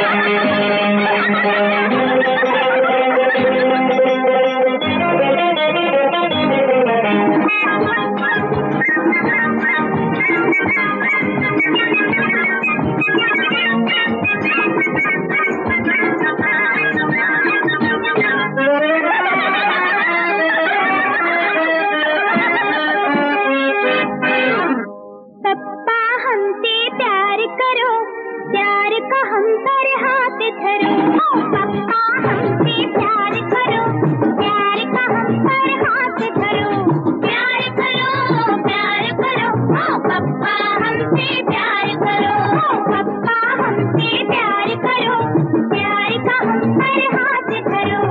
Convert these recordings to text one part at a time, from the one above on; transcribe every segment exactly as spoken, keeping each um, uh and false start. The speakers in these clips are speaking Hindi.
हम पर हाथ धरो, पप्पा हमसे प्यार करो, प्यार का हम पर हाथ धरो, प्यार करो प्यार करो, पप्पा हमसे प्यार करो, पप्पा हमसे प्यार करो, प्यार का हम पर हाथ धरो।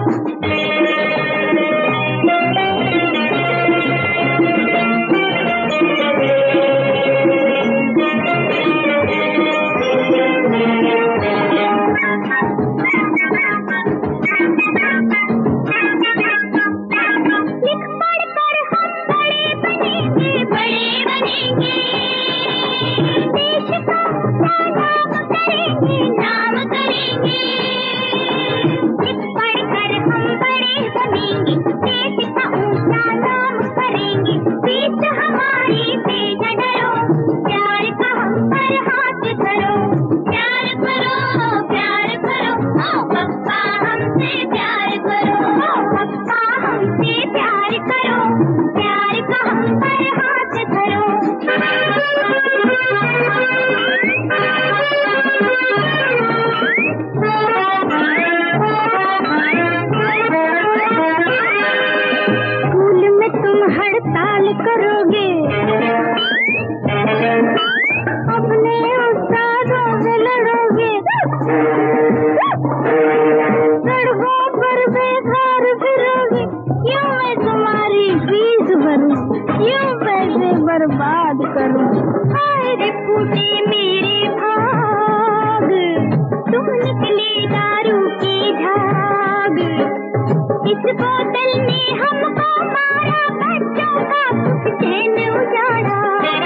बर्बाद करूं, हाय रे फूटे मेरे भाग, तुम निकले दारू की झाग, इस बोतल ने हमको मारा, बच्चों का सुख चैन उजाड़ा,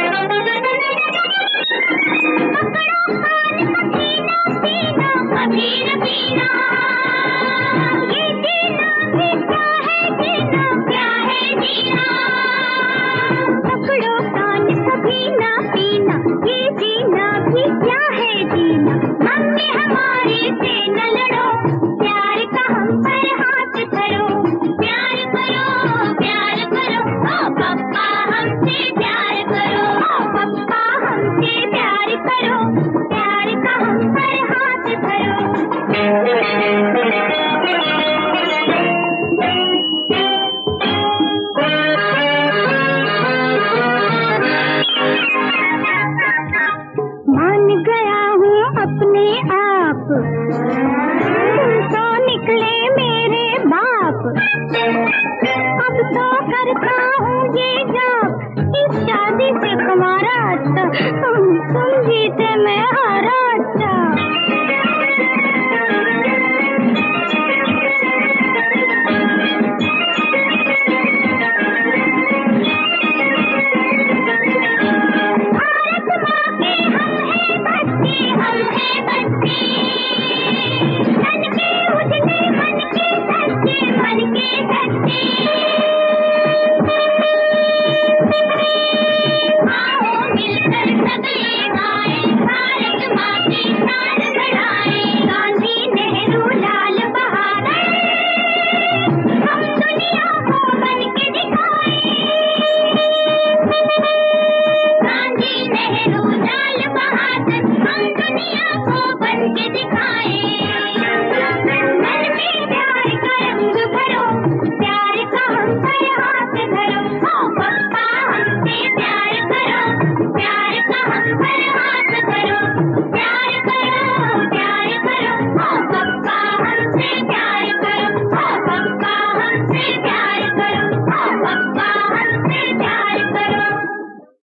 पकड़ो कान कभी न पीना, कभी न पीना, ये जीना भी क्या है जीना, क्या है जीना, पकड़ो कान कभी ना पीना, ये जीना भी क्या है जीना, मम्मी हमारे से न लड़ो, प्यार का हम पर हाथ धरो, प्यार करो प्यार करो, ओ पप्पा हमसे प्यार करो, ओ पप्पा हमसे प्यार करो, प्यार का हम पर हाथ धरो।